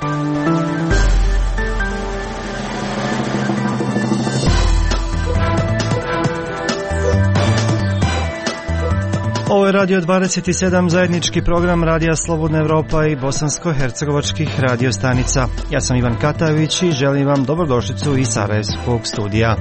Ovo je Radio 27, zajednički program Radija Slobodna Evropa i bosansko-hercegovačkih radio stanica. Ja sam Ivan Katavić i želim vam dobrodošlicu iz Sarajevskog studija.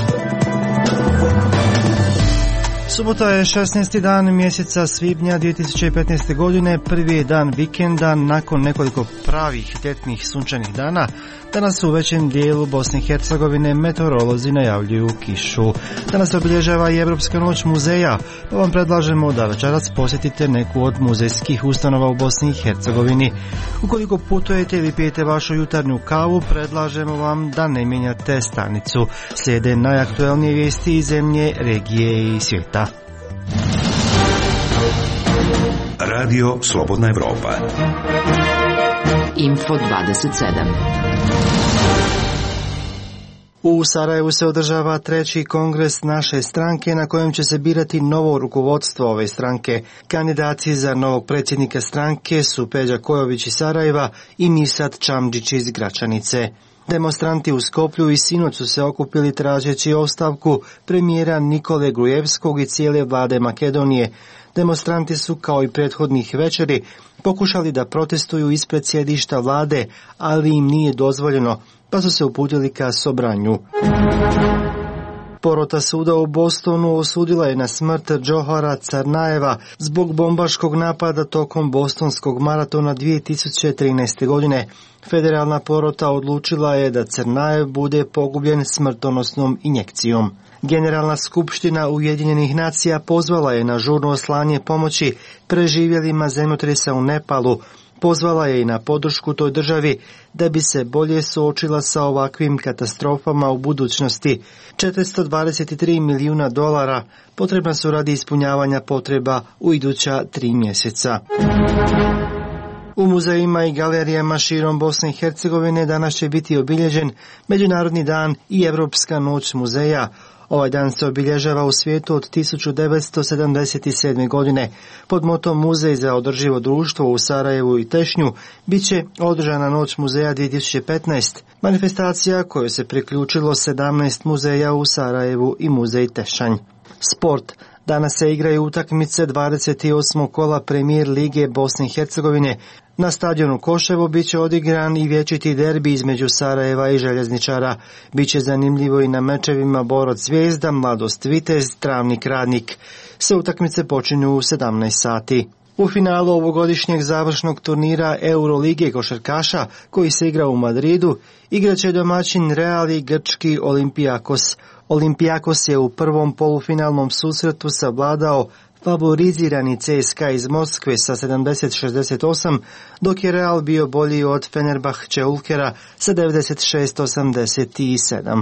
Subota je 16. dan mjeseca svibnja 2015. godine, prvi dan vikenda nakon nekoliko pravih ljetnih sunčanih dana. Danas u većem dijelu Bosne i Hercegovine meteorolozi najavljuju kišu. Danas se obilježava i Evropska noć muzeja, pa vam predlažemo da večeras posjetite neku od muzejskih ustanova u Bosni i Hercegovini. Ukoliko putujete ili pijete vašu jutarnju kavu, predlažemo vam da ne mijenjate stanicu. Slijede najaktuelnije vijesti iz zemlje, regije i svijeta. Radio Slobodna Evropa. Info 27. U Sarajevu se održava 3. kongres naše stranke na kojem će se birati novo rukovodstvo ove stranke. Kandidati za novog predsjednika stranke su Peđa Kojović iz Sarajeva i Misat Čamđić iz Gračanice. Demonstranti u Skoplju i sinoć su se okupili tražeći ostavku premijera Nikole Grujevskog i cijele vlade Makedonije. Demonstranti su, kao i prethodnih večeri, pokušali da protestuju ispred sjedišta vlade, ali im nije dozvoljeno, pa su se uputili ka Sobranju. Porota suda u Bostonu osudila je na smrt Džohara Carnajeva zbog bombaškog napada tokom bostonskog maratona 2013. godine. Federalna porota odlučila je da Carnajev bude pogubljen smrtonosnom injekcijom. Generalna skupština Ujedinjenih nacija pozvala je na žurno slanje pomoći preživjelima zemljotresa u Nepalu. Pozvala je i na podršku toj državi da bi se bolje suočila sa ovakvim katastrofama u budućnosti. $423 milijuna potrebna su radi ispunjavanja potreba u iduća 3 mjeseca. U muzejima i galerijama širom Bosne i Hercegovine danas će biti obilježen Međunarodni dan i Evropska noć muzeja. Ovaj dan se obilježava u svijetu od 1977. godine. Pod motom Muzej za održivo društvo u Sarajevu i Tešnju bit će održana Noć muzeja 2015. Manifestacija kojoj se priključilo 17 muzeja u Sarajevu i Muzej Tešanj. Sport. Danas se igraju utakmice 28. kola Premijer Lige Bosne i Hercegovine. Na stadionu Koševo bit će odigran i vječiti derbi između Sarajeva i Željezničara. Biće zanimljivo i na mečevima Boroc Zvijezda, Mladost Vitez, Travnik Radnik. Sve utakmice počinju u 17 sati. U finalu ovogodišnjeg završnog turnira Eurolige košarkaša, koji se igra u Madridu, igraće domaćin Real i grčki Olympiakos. Olympiakos je u prvom polufinalnom susretu savladao favorizirani CSKA iz Moskve sa 70-68, dok je Real bio bolji od Fenerbahče Ulkera sa 96-87.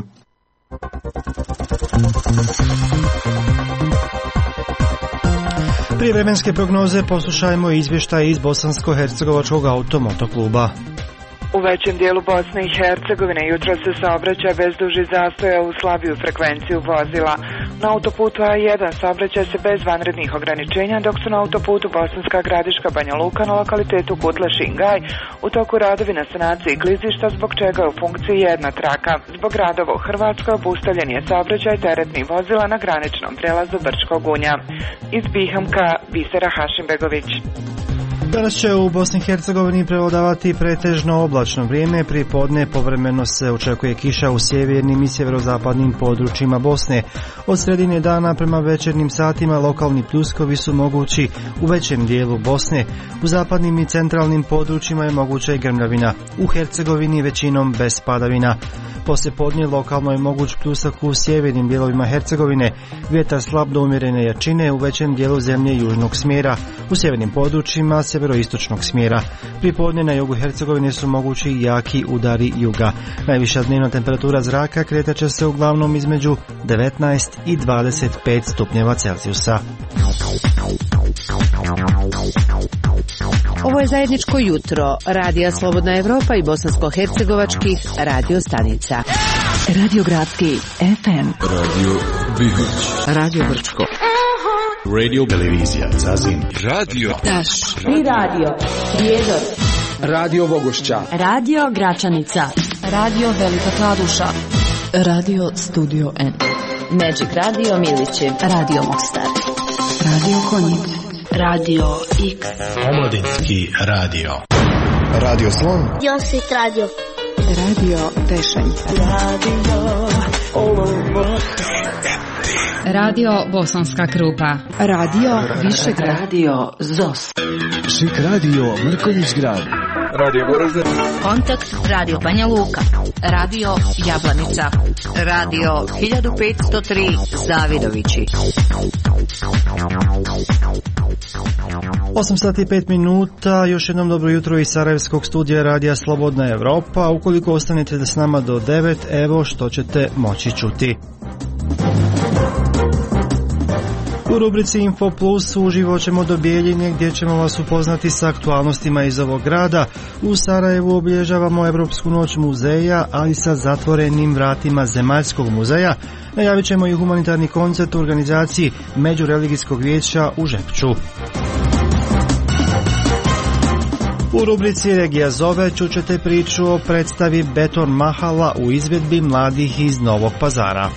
Prije vremenske prognoze poslušajmo izvještaj iz Bosansko-hercegovačkog automotokluba. U većem dijelu Bosne i Hercegovine jutro se saobraćaj bez dužih zastoja u slabiju frekvenciju vozila. Na autoputu A1 saobraćaj se bez vanrednih ograničenja, dok su na autoputu Bosanska Gradiška Banja Luka na lokalitetu Kutle Šingaj u toku radovi na sanaciji klizišta, zbog čega je u funkciji jedna traka. Zbog radova u Hrvatskoj obustavljen je saobraćaj teretnih vozila na graničnom prelazu Brčkog Unja. Iz Bihamka, Bisera Hašimbegović. Danas će u Bosni i Hercegovini prevladavati pretežno oblačno vrijeme, pripodne povremeno se očekuje kiša u sjevernim i sjeverozapadnim područjima Bosne. Od sredine dana prema večernjim satima lokalni pljuskovi su mogući u većem dijelu Bosne. U zapadnim i centralnim područjima je moguća i grmljavina. U Hercegovini većinom bez padavina. Poslijepodne lokalno je moguć pljusak u sjevernim dijelovima Hercegovine, vjetar slab do umjerene jačine u većem dijelu zemlje južnog smjera, u sjevernim područjima sjeveroistočnog smjera. Pripodne na jugu Hercegovine su mogući i jaki udari juga. Najviša dnevna temperatura zraka kretat će se uglavnom između 19 i 25 stupnjeva Celzijusa. Ovo je zajedničko jutro Radija Slobodna Evropa i bosansko-hercegovačkih radio stanica. Radio Gradski FM, Radio Bihoć, Radio Brčko, Radio Televizija Zazin, Radio Taš i Radio Prijedor. Radio Vogošća, Radio Gračanica, Radio Velika Kladuša, Radio Studio N, Magic Radio Milići, Radio Mostar, Radio Konjic, Radio X, Omladinski radio, Radio Slon, Josit Radio, Radio Tešanj, Radio Bosanska Krupa, Radio Višegrad, Radio ZOS, Šik Radio Mrkonjić Grad, Radio Goražde, Kontakt Radio Banja Luka, Radio Jablanica, Radio 1503 Zavidovići. 8 sati i 5 minuta, još jednom dobro jutro iz Sarajevskog studija Radija Slobodna Evropa. Ukoliko ostanete da s nama do 9, evo što ćete moći čuti. U rubrici Info Plus uživo ćemo do Bijeljine gdje ćemo vas upoznati sa aktualnostima iz ovog grada. U Sarajevu obilježavamo Evropsku noć muzeja, ali sa zatvorenim vratima Zemaljskog muzeja. Najavit ćemo i humanitarni koncert u organizaciji Međureligijskog vijeća u Žepču. U rubrici Regija zove čućete priču o predstavi Beton Mahala u izvedbi mladih iz Novog Pazara.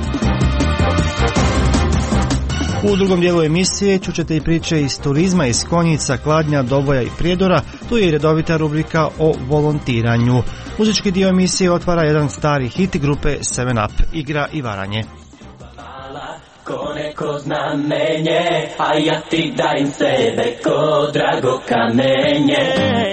U drugom dijelu emisije čućete i priče iz turizma, iz Konjica, Kladnja, Doboja i Prijedora. Tu je i redovita rubrika o volontiranju. Muzički dio emisije otvara jedan stari hit grupe 7 Up, Igra i varanje. Ko neko znamenje, a ja ti dajem sebe ko drago kamenje.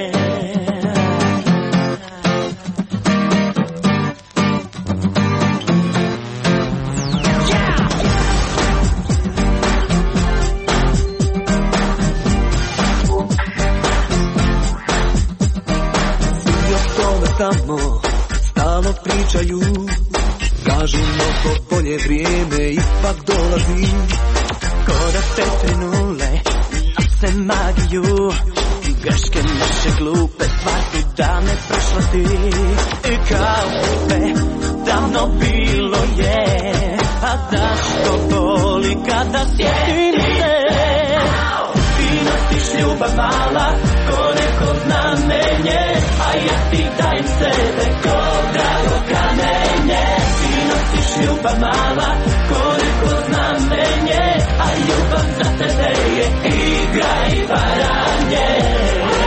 Tamo stalno pričaju, kažu mnogo bolje vrijeme ipak dolazi. Ko da te trenule, a se magiju, greške naše glupe stvari da ne prošla ti. I kao sve davno bilo je, a zašto boli kada sjetim se. Ti nosiš ljubav mala, ko neko znamenje, a ja ti dajem sebe ko drago kamenje. Ti nosiš ljubav mala, ko neko znamenje, a ljubav za tebe je igra i varanje.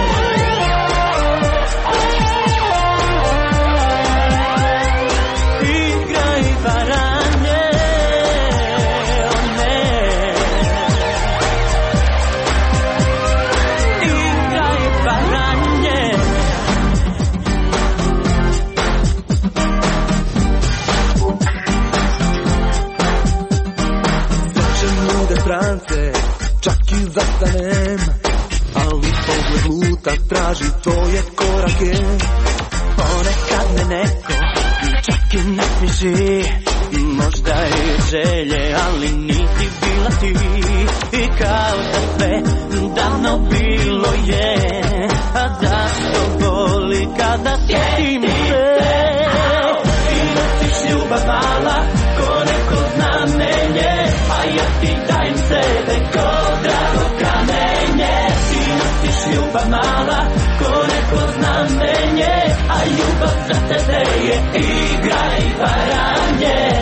Igra i varanje, o ne. Igra i varanje. Trance, čak i zastanem, ali pogled luta traži tvoje korake. Ponekad me neko čak i nasmiši, možda i želje, ali niti bila ti. I kao da sve davno bilo je, a zašto boli kada sjetim se. Ti nosiš ljubav mala, ko neko znamenje, a ja ti dajem sebe ko drago kamenje. Ti nosiš ljubav mala, ko neko znamenje, a ljubav za tebe je igra i varanje.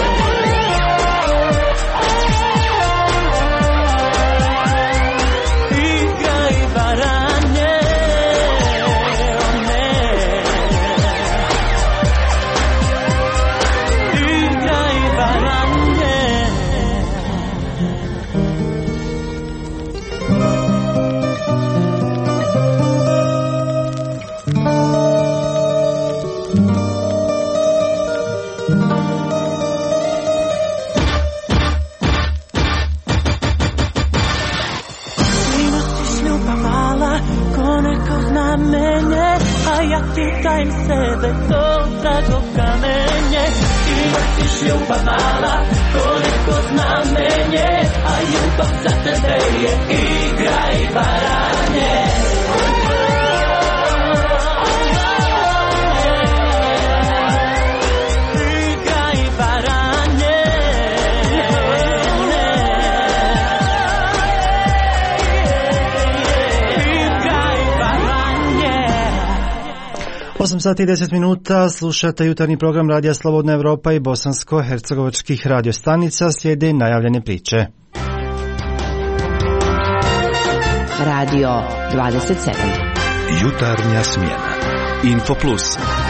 Igra i varanje, o ne. Igra i varanje. Ja ti dajem sebe ko drago kamenje. Ti nosiš ljubav mala, ko neko znamenje, a ljubav za tebe je igra i varanje. Igra i varanje. Igra i varanje. 8 sati i 10 minuta, slušate jutarnji program Radija Slobodna Evropa i bosansko-hercegovačkih radiostanica, slijede najavljene priče. Radio 27. Jutarnja smjena. Info Plus.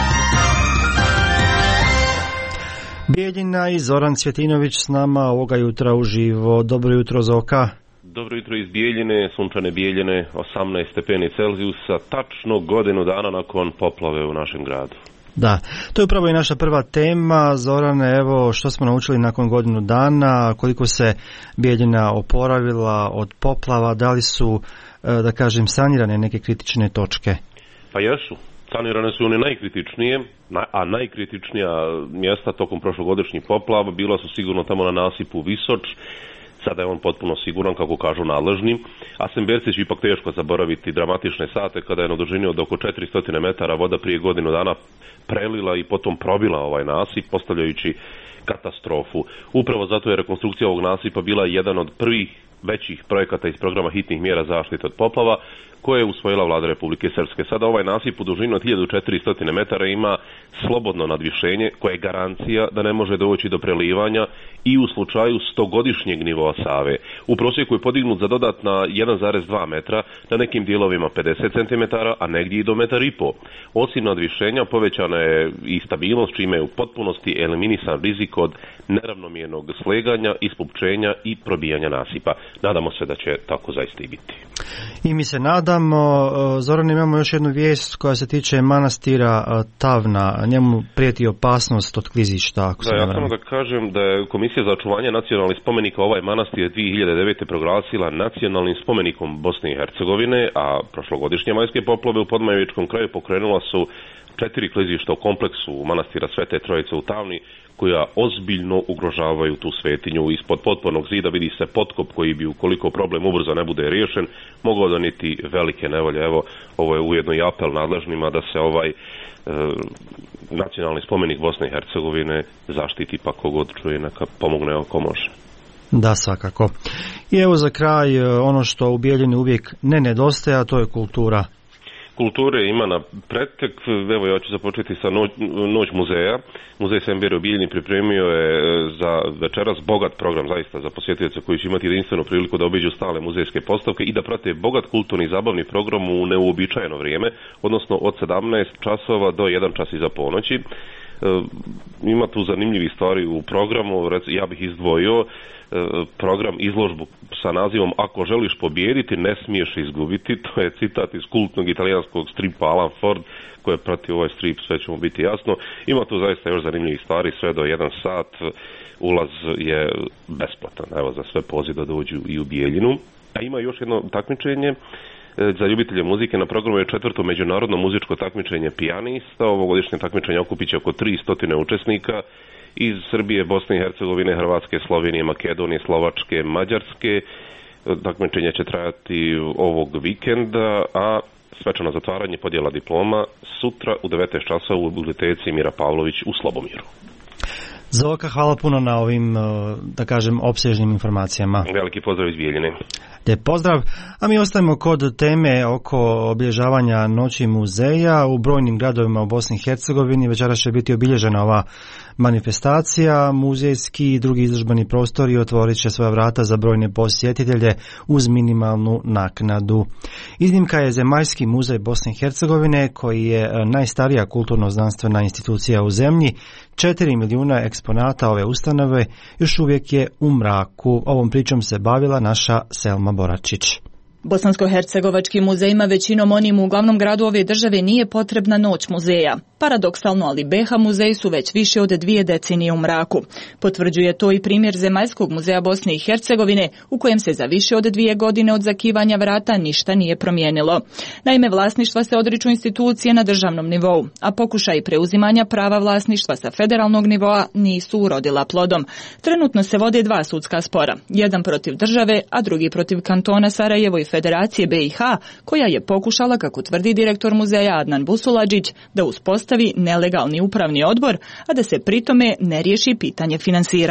Bijeljina i Zoran Cvjetinović s nama ovoga jutra uživo. Dobro jutro, Zoka. Dobro jutro iz Bijeljine, sunčane Bijeljine, 18 stepeni Celzijusa, tačno godinu dana nakon poplave u našem gradu. Da, to je upravo i naša prva tema. Zorane, evo što smo naučili nakon godinu dana, koliko se Bijeljina oporavila od poplava, da li su, da kažem, sanirane neke kritične točke? Pa jesu. Sanirane su one najkritičnije, a najkritičnija mjesta tokom prošlogodišnjih poplava bila su sigurno tamo na nasipu Visoč. Sada je on potpuno siguran, kako kažu nadležni, a Semberci će ipak teško zaboraviti dramatične sate kada je na dužini od oko 400 metara voda prije godinu dana prelila i potom probila ovaj nasip, postavljajući katastrofu. Upravo zato je rekonstrukcija ovog nasipa bila jedan od prvih većih projekata iz programa hitnih mjera zaštite od poplava, koje je usvojila vlada Republike Srpske. Sada ovaj nasip u dužini od 1400 metara ima slobodno nadvišenje, koje je garancija da ne može doći do prelivanja i u slučaju 100-godišnjeg nivoa Save. U prosjeku je podignut za dodatna 1,2 metra, na nekim dijelovima 50 cm, a negdje i do 1,5 metra. Osim nadvišenja povećana je i stabilnost, čime je u potpunosti eliminisan rizik od neravnomjernog sleganja, ispupčenja i probijanja nasipa. Nadamo se da će tako zaista i biti. I mi se nadamo. Zoran, imamo još jednu vijest koja se tiče manastira Tavna. Njemu prijeti opasnost od klizišta. Ja samo da kažem da je Komisija za očuvanje nacionalnih spomenika ovaj manastir 2009. proglasila nacionalnim spomenikom Bosne i Hercegovine, a prošlogodišnje majske poplave u Podmajevičkom kraju pokrenula su 4 klizišta u kompleksu manastira Svete Trojice u Tavni, koja ozbiljno ugrožavaju tu svetinju. Ispod potpornog zida vidi se potkop koji bi, ukoliko problem ubrzo ne bude riješen, mogao donijeti velike nevolje. Evo, ovo je ujedno i apel nadležnima da se ovaj nacionalni spomenik Bosne i Hercegovine zaštiti, pa kogod čuje neka pomogne ako može. Da, svakako. I evo za kraj ono što u Bijeljini uvijek ne nedostaje, a to je kultura. Kulture ima na pretek. Evo, ja ću započeti sa noć muzeja. Muzej Sember u Bijeljini pripremio je za večeras bogat program zaista za posjetioce koji će imati jedinstvenu priliku da obiđu stale muzejske postavke i da prate bogat kulturni i zabavni program u neuobičajeno vrijeme, odnosno od 17 časova do 1 čas iza ponoći. Ima tu zanimljivi stvari u programu, ja bih izdvojio program izložbu sa nazivom Ako želiš pobijediti, ne smiješ izgubiti. To je citat iz kultnog italijanskog stripa Alan Ford, koji je pratio ovaj strip, sve će mu biti jasno. Ima tu zaista još zanimljivih stvari, sve do 1 sat, ulaz je besplatan, evo za sve poziv da dođu i u Bijeljinu. A ima još jedno takmičenje za ljubitelje muzike. Na programu je 4. međunarodno muzičko takmičenje pijanista. Ovogodišnje takmičenje okupiće oko 300 učesnika iz Srbije, Bosne i Hercegovine, Hrvatske, Slovenije, Makedonije, Slovačke, Mađarske. Takmičenje će trajati ovog vikenda, a svečano zatvaranje, podjela diploma sutra u 19 časova u biblioteci Mira Pavlović u Slobomiru. Zoka, hvala puno na ovim, da kažem, opsežnim informacijama. Veliki pozdrav iz Bijeljine. Lijep pozdrav, a mi ostajemo kod teme oko obilježavanja Noći muzeja. U brojnim gradovima u Bosni i Hercegovini večeras će biti obilježena ova manifestacija. Muzejski i drugi izložbeni prostori otvorit će svoja vrata za brojne posjetitelje uz minimalnu naknadu. Iznimka je Zemaljski muzej Bosne i Hercegovine, koji je najstarija kulturno-znanstvena institucija u zemlji. 4 milijuna eksponata ove ustanove još uvijek je u mraku. Ovom pričom se bavila naša Selma Boračić. Bosansko-hercegovačkim muzejima, većinom onim u glavnom gradu ove države, nije potrebna Noć muzeja. Paradoksalno, ali BH muzeji su već više od 2 decenije u mraku. Potvrđuje to i primjer Zemaljskog muzeja Bosne i Hercegovine, u kojem se za više od 2 godine od zakivanja vrata ništa nije promijenilo. Naime, vlasništva se odriču institucije na državnom nivou, a pokušaj preuzimanja prava vlasništva sa federalnog nivoa nisu urodila plodom. Trenutno se vode 2 sudska spora, jedan protiv države, a drugi protiv kantona Sarajevo i Federacije BiH, koja je pokušala, kako tvrdi direktor muzeja Adnan Busuladžić, da uspostavi nelegalni upravni odbor, a da se pritome ne riješi pitanje finansiranja.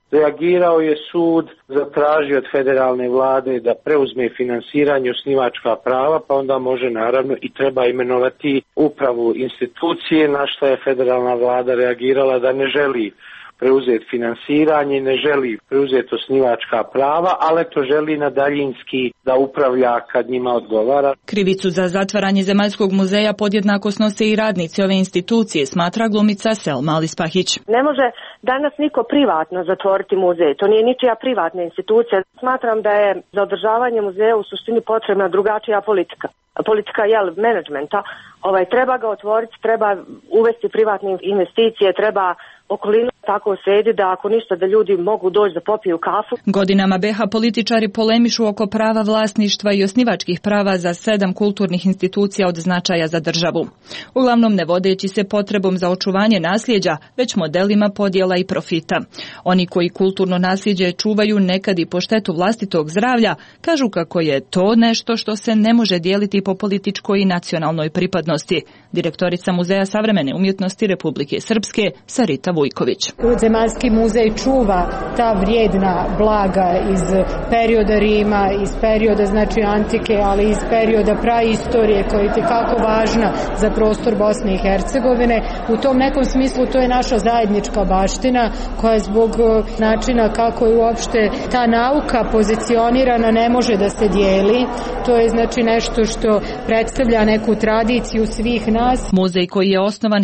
Reagirao je sud, zatražio od federalne vlade da preuzme finansiranje osnivačka prava, pa onda može naravno i treba imenovati upravu institucije, na što je federalna vlada reagirala da ne želi preuzeti finansiranje, ne želi preuzeti osnivačka prava, ali to želi na daljinski da upravlja kad njima odgovara. Krivicu za zatvaranje Zemaljskog muzeja podjednako snose i radnici ove institucije, smatra glumica Selma Alispahić. Ne može danas niko privatno zatvoriti muzej, to nije ničija privatna institucija. Smatram da je za održavanje muzeja u suštini potrebna drugačija politika. Politika menadžmenta, treba ga otvoriti, treba uvesti privatne investicije, treba okolinu tako sredi da ako ništa da ljudi mogu doći da popiju kafu. Godinama BiH političari polemišu oko prava vlasništva i osnivačkih prava za 7 kulturnih institucija od značaja za državu. Uglavnom ne vodeći se potrebom za očuvanje nasljeđa, već modelima podjela i profita. Oni koji kulturno nasljeđe čuvaju nekad i po štetu vlastitog zdravlja, kažu kako je to nešto što se ne može dijeliti po političkoj i nacionalnoj pripadnosti. Direktorica Muzeja savremene umjetnosti Republike Srpske, Sarita Vujković. Zemaljski muzej čuva ta vrijedna blaga iz perioda Rima, iz perioda antike, ali iz perioda praistorije koja je itekako važna za prostor Bosne i Hercegovine. U tom nekom smislu to je naša zajednička baština koja zbog načina kako je uopšte ta nauka pozicionirana ne može da se dijeli. To je nešto što predstavlja neku tradiciju svih nas. Muzej koji je osnovan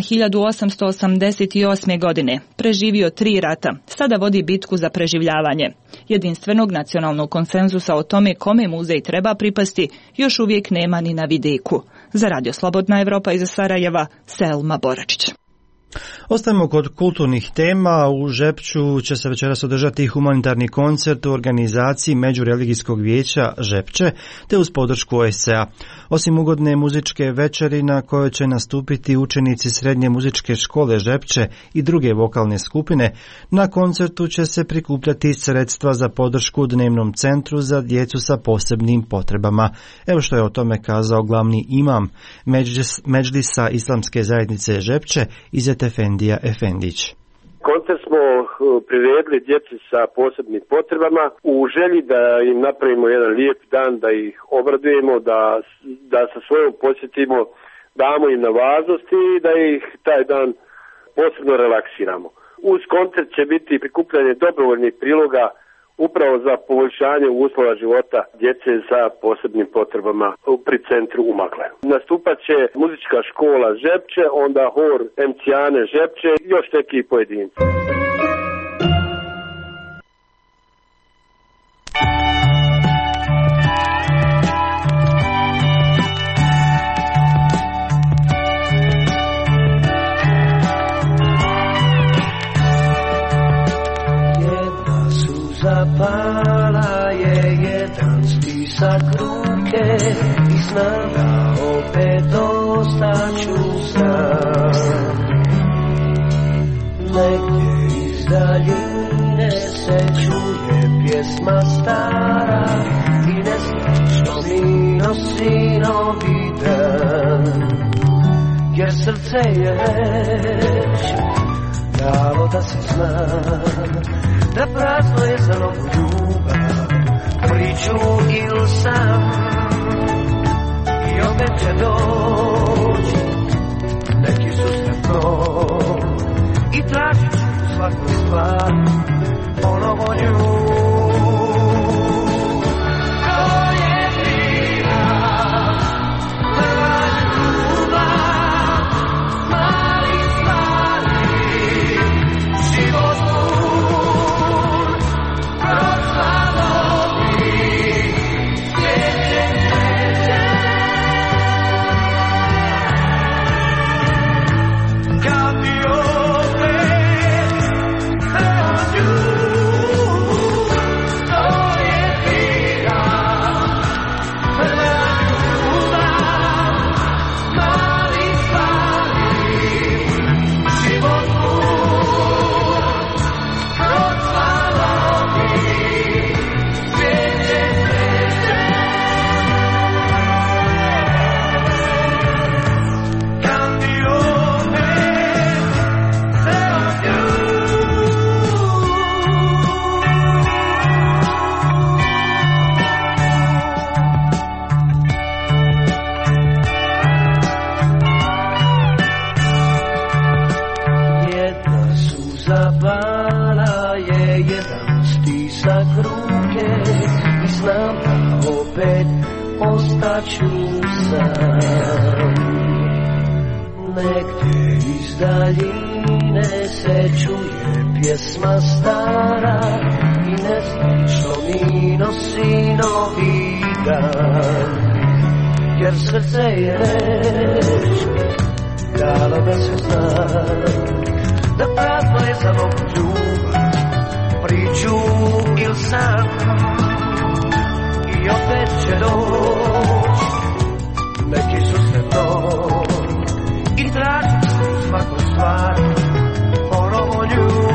1888. godine, preživio 3 rata, sada vodi bitku za preživljavanje. Jedinstvenog nacionalnog konsenzusa o tome kome muzej treba pripasti još uvijek nema ni na vidiku. Za Radio Slobodna Evropa iz Sarajeva, Selma Boračić. Ostajemo kod kulturnih tema. U Žepču će se večeras održati humanitarni koncert u organizaciji Međureligijskog vijeća Žepče te uz podršku OSCE-a. Osim ugodne muzičke večeri na kojoj će nastupiti učenici Srednje muzičke škole Žepče i druge vokalne skupine, na koncertu će se prikupljati sredstva za podršku dnevnom centru za djecu sa posebnim potrebama. Evo što je o tome kazao glavni imam Medžlisa Islamske zajednice Žepče, Izet Efendija Efendić. Koncert smo priredili djeci sa posebnim potrebama u želji da im napravimo jedan lijep dan, da ih obradujemo, da sa svojom posjetimo, damo im na važnosti i da ih taj dan posebno relaksiramo. Uz koncert će biti prikupljanje dobrovoljnih priloga upravo za poboljšanje uslova života djece sa posebnim potrebama pri centru u Magle. Nastupat će muzička škola Žepče, onda hor MC-ane Žepče i još neki pojedinci. Zapala je jedan stisak ruke i znam da opet ostaću sam. Negdje iz daljine se čuje pjesma stara i ne znam što mi nosi novi dan. Jer srce je već dalo da se zna da prazno je za novu ljubav, priču ili sam. I opet će doći neki susretno i tražit ću u svakoj stvari ponovo nju. To je bila prva ljubav, mali stvari, život pun proslavovni, sjećenje ostaću sam. Negdje iz daljine se čuje pjesma stara i ne znam što mi nosi novi dan. Jer srce je već dalo da se zna da prazno je za mogu ljubav, priču ili san. I opet će doći neki susret noć i tražim se u svaku stvar ponovo nju.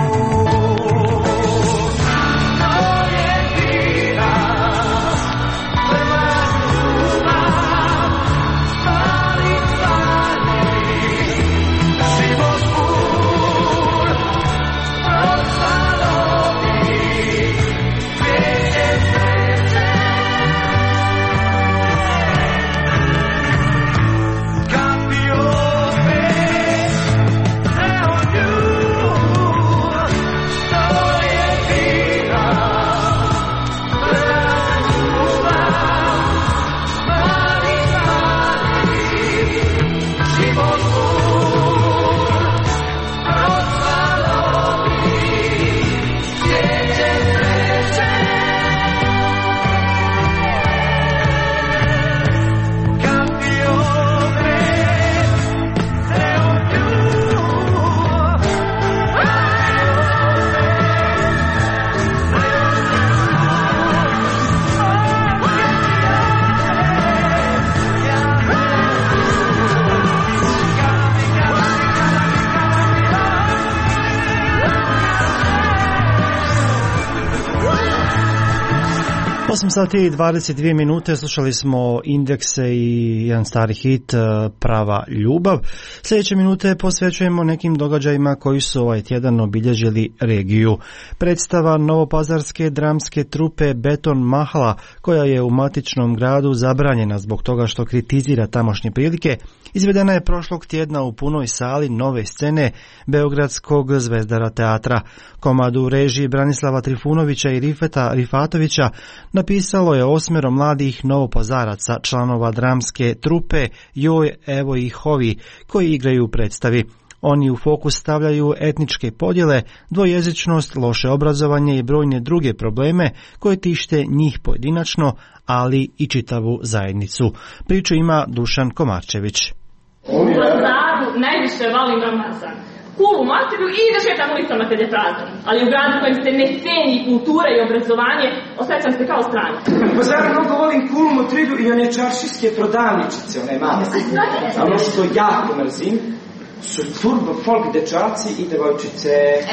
Sati i 22 minute, slušali smo Indekse i jedan stari hit Prava ljubav. Sljedeće minute posvećujemo nekim događajima koji su ovaj tjedan obilježili regiju. Predstava novopazarske dramske trupe Beton Mahala, koja je u matičnom gradu zabranjena zbog toga što kritizira tamošnje prilike, izvedena je prošlog tjedna u punoj sali Nove scene Beogradskog Zvezdara teatra. Komadu u režiji Branislava Trifunovića i Rifeta Rifatovića napisalo je 8 mladih novopazaraca, članova dramske trupe Joj, evo ih ovi, koji igraju u predstavi. Oni u fokus stavljaju etničke podjele, dvojezičnost, loše obrazovanje i brojne druge probleme koje tište njih pojedinačno, ali i čitavu zajednicu. Priču ima Dušan Komarčević. U Pazaru najviše volim Ramazan. Kulu materiju i da šetam ulicama kad je prazan. Ali u gradu kojem se ne ceni kultura i obrazovanje, osjećam se kao stranac. U Pazaru mnogo volim Kulu Motridu i one čaršijske prodavničice, one male. A ono što jako mrzim su turbo folk dečaci i devojčice.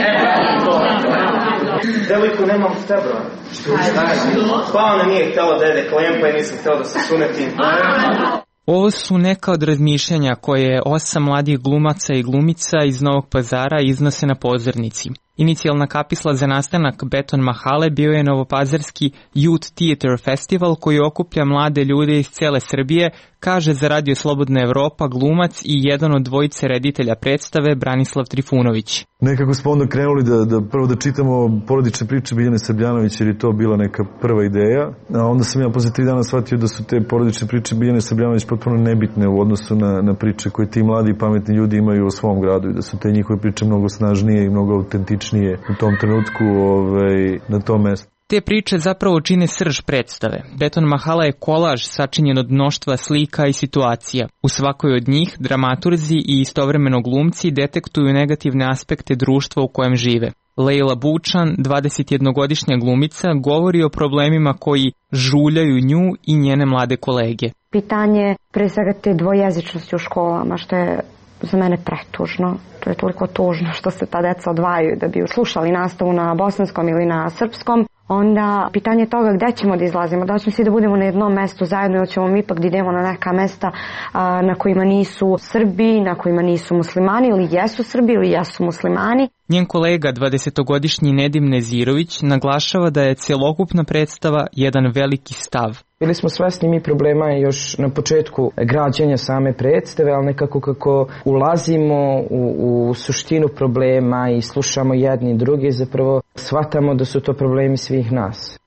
Devojku nemam s tebro. Pa ona nije htjela da jede klempa i nisam htjela da se sunetim. Ovo su neka od razmišljanja koje 8 mladih glumaca i glumica iz Novog Pazara iznose na pozornici. Inicijalna kapisla za nastanak Beton Mahale bio je novopazarski Youth Theater Festival koji okuplja mlade ljude iz cijele Srbije, kaže za Radio Slobodna Evropa glumac i jedan od dvojice reditelja predstave Branislav Trifunović. Nekako smo onda krenuli da prvo da čitamo porodične priče Biljane Srbljanović, jer je to bila neka prva ideja, a onda sam ja posle 3 dana shvatio da su te porodične priče Biljane Srbljanović potpuno nebitne u odnosu na priče koje ti mladi i pametni ljudi imaju o svom gradu i da su te njihove priče mnogo snažnije i mnogo autentičnije u tom trenutku na tom mestu. Te priče zapravo čine srž predstave. Beton Mahala je kolaž sačinjen od mnoštva slika i situacija. U svakoj od njih dramaturzi i istovremeno glumci detektuju negativne aspekte društva u kojem žive. Lejla Bučan, 21-godišnja glumica, govori o problemima koji žuljaju nju i njene mlade kolege. Pitanje pre svega te dvojezičnosti u školama, što je za mene pretužno. To je toliko tužno što se ta deca odvajaju da bi slušali nastavu na bosanskom ili na srpskom. Onda pitanje toga gde ćemo da izlazimo, da ćemo svi da budemo na jednom mestu zajedno ili ćemo mi ipak da idemo na neka mesta na kojima nisu Srbi, na kojima nisu muslimani ili jesu Srbi ili jesu muslimani. Njen kolega, 20-godišnji Nedim Nezirović, naglašava da je celokupna predstava jedan veliki stav. Bili smo svesni mi problema još na početku građenja same predstave, ali nekako kako ulazimo u suštinu problema i slušamo jedni i drugi, zapravo shvatamo da su to problemi svih nas.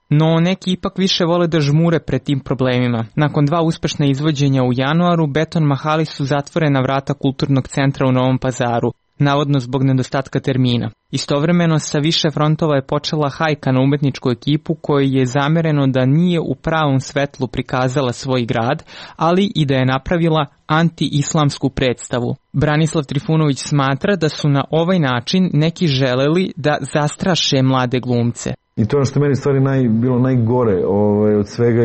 No neki ipak više vole da žmure pred tim problemima. Nakon 2 uspešna izvođenja u januaru, Beton Mahali su zatvorena vrata kulturnog centra u Novom Pazaru, navodno zbog nedostatka termina. Istovremeno sa više frontova je počela hajka na umetničku ekipu kojoj je zamereno da nije u pravom svetlu prikazala svoj grad, ali i da je napravila anti-islamsku predstavu. Branislav Trifunović smatra da su na ovaj način neki želeli da zastraše mlade glumce. I to je ono što meni stvari bilo najgore od svega,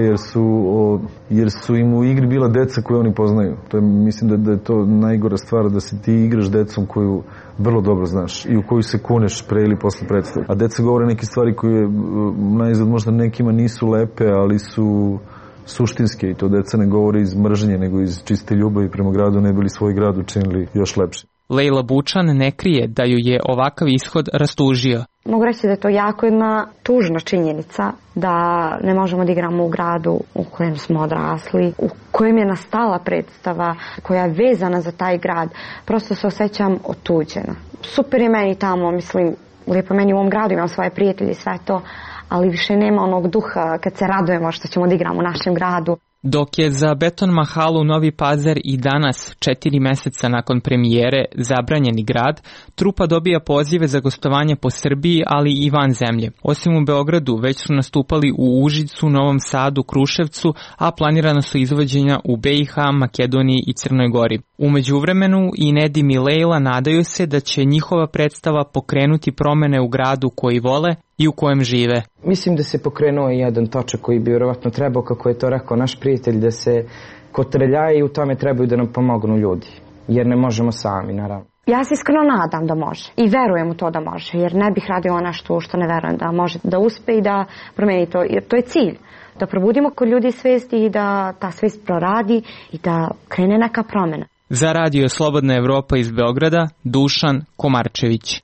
jer su im u igri bila deca koju oni poznaju. To je, mislim da je to najgora stvar, da se ti igraš decom koju vrlo dobro znaš i u koju se kuneš pre ili posle predstave. A deca govore neke stvari koje najzad možda nekima nisu lepe, ali su suštinske, i to deca ne govore iz mržnje, nego iz čiste ljubavi prema gradu, ne bili svoj grad učinili još lepše. Lejla Bučan ne krije da ju je ovakav ishod rastužio. Mogu reći da je to jako jedna tužna činjenica da ne možemo da igramo u gradu u kojem smo odrasli, u kojem je nastala predstava koja je vezana za taj grad. Prosto se osjećam otuđena. Super je meni tamo, mislim, lijepo meni u ovom gradu, imam svoje prijatelje i sve to, ali više nema onog duha kad se radujemo što ćemo da igramo u našem gradu. Dok je za Beton Mahalu Novi Pazar i danas, 4 meseca nakon premijere, zabranjeni grad, trupa dobija pozive za gostovanje po Srbiji, ali i van zemlje. Osim u Beogradu, već su nastupali u Užicu, Novom Sadu, Kruševcu, a planirana su izvođenja u BiH, Makedoniji i Crnoj Gori. U međuvremenu i Nedim i Lejla nadaju se da će njihova predstava pokrenuti promene u gradu koji vole i u kojem žive. Mislim da se pokrenuo i jedan točak koji bi vjerovatno trebao, kako je to rekao naš prijatelj, da se kotrljaje i u tome trebaju da nam pomognu ljudi, jer ne možemo sami, naravno. Ja se iskreno nadam da može i verujem u to da može, jer ne bih radila nešto što ne verujem da može da uspe i da promeni to, jer to je cilj. Da probudimo kod ljudi svesti i da ta svest proradi i da krene neka promjena. Za Radio Slobodna Evropa iz Beograda, Dušan Komarčević.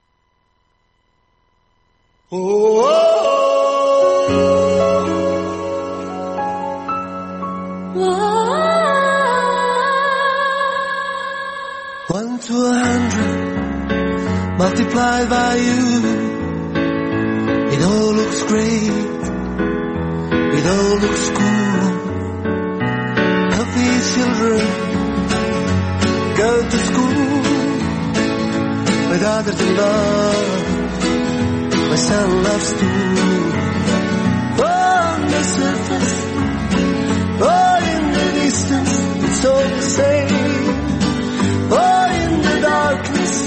One to 100 multiplied by you, it all looks great, it all looks cool. Healthy children go to school with others in love. My son loves to on the surface, or in the distance, it's all the same. Or in the darkness,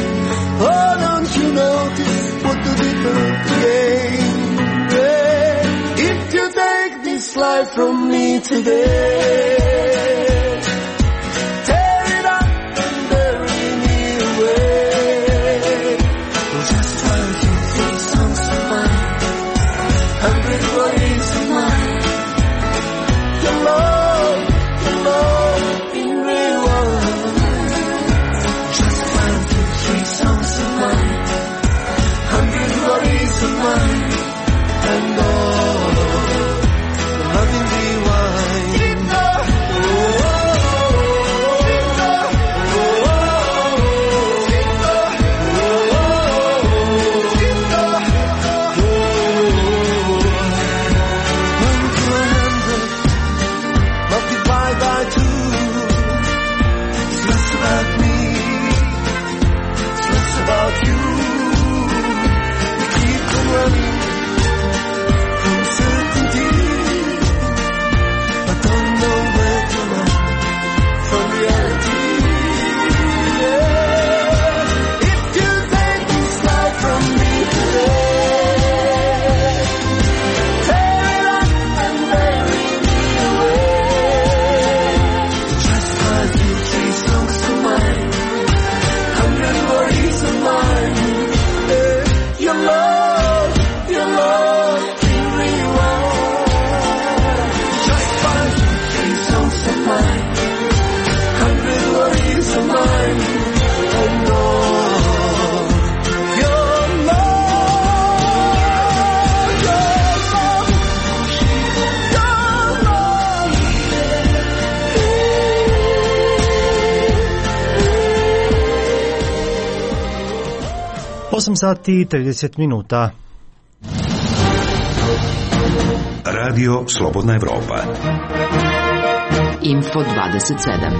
oh, don't you notice what the difference again? Yeah. If you take this life from me today, Osam sati i 30 minuta. Radio Slobodna Evropa. Info 27.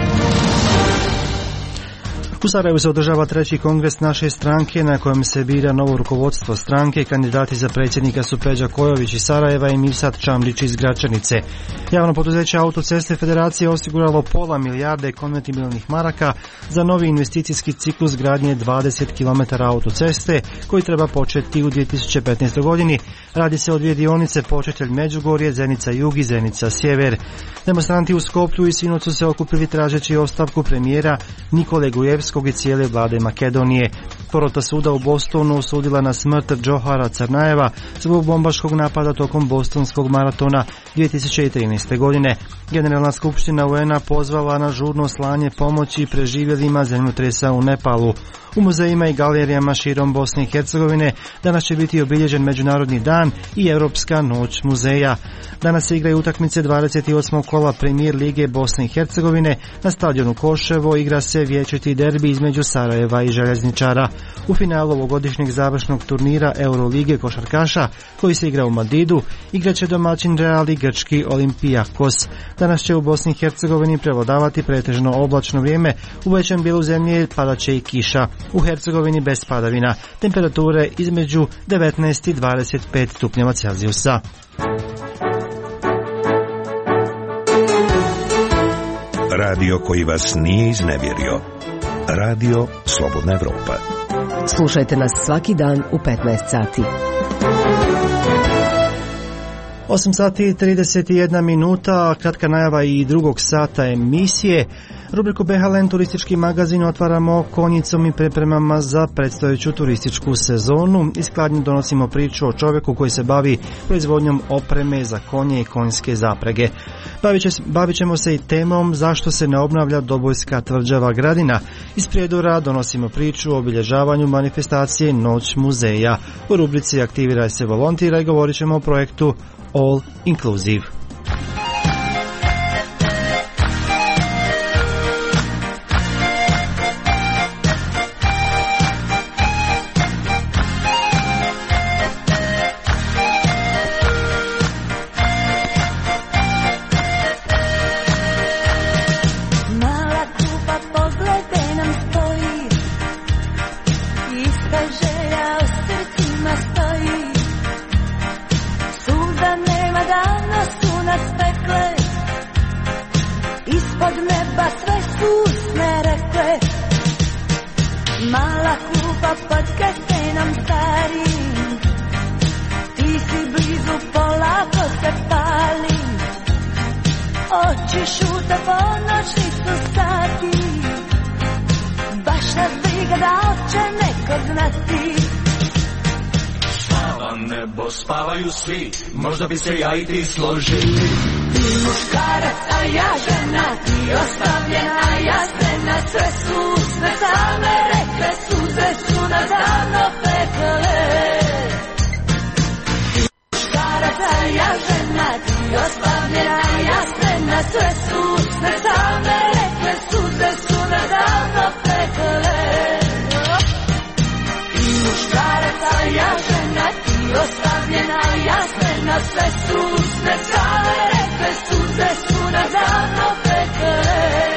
U Sarajevu se održava 3. kongres naše stranke na kojem se bira novo rukovodstvo stranke. Kandidati za predsjednika su Peđa Kojović iz Sarajeva i Mirsad Čamlić iz Gračanice. Javno poduzeće Autoceste Federacije osiguralo pola milijarde konvertibilnih maraka za novi investicijski ciklus gradnje 20 km autoceste koji treba početi u 2015. godini. Radi se o dvije dionice, Početelj Međugorje, Zenica Jug i Zenica Sjever. Demonstranti u Skoplju i sinoć su se okupili tražeći ostavku premijera Nikole Gujevskog i cijele vlade Makedonije. Porota suda u Bostonu osudila na smrt Džohara Crnajeva zbog bombaškog napada tokom bostonskog maratona 2013. godine. Generalna skupština UN-a pozvala na žurno slanje pomoći preživjelima zemljotresa u Nepalu. U muzejima i galerijama širom Bosne i Hercegovine danas će biti obilježen Međunarodni dan i Europska noć muzeja. Danas se igraju utakmice 28. kola Premijer lige Bosne i Hercegovine. Na stadionu Koševo igra se vječiti derbi između Sarajeva i Željezničara. U finalu ovogodišnjeg završnog turnira Eurolige košarkaša, koji se igra u Madridu, igraće domaćin Real i grčki Olimpijakos. Danas će u Bosni i Hercegovini prevladavati pretežno oblačno vrijeme, u većem dijelu zemlje padaće i kiša. U Hercegovini bez padavina, temperature između 19 i 25 stupnjeva Celzijusa. Radio koji vas nije iznevjerio. Radio Slobodna Evropa. Slušajte nas svaki dan u 15 sati. 8 sati i 31 minuta, kratka najava i drugog sata emisije. Rubriku BHLN turistički magazin otvaramo konjicom i pripremama za predstojeću turističku sezonu. Iz Kladnje donosimo priču o čovjeku koji se bavi proizvodnjom opreme za konje i konjske zaprege. Bavit ćemo se i temom zašto se ne obnavlja Dobojska tvrđava Gradina. Iz Prijedora donosimo priču o obilježavanju manifestacije Noć muzeja. U rubrici Aktiviraj se volontira i govorit ćemo o projektu All Inclusive. Možda bi se ja i ti složili. Ti muškarac, a ja žena, ti ostavljena, a ja spremna. Sve su usne same rekle, suze su nas davno pekle. Ti muškarac, a ja žena, ti ostavljena, a ja spremna. Sve su usne same rekle, suze su nas davno pekle. Ti muškarac, a ja žena, ti ostavljena, a ja spremna. Sve su usne same rekle, suze su nas davno pekle.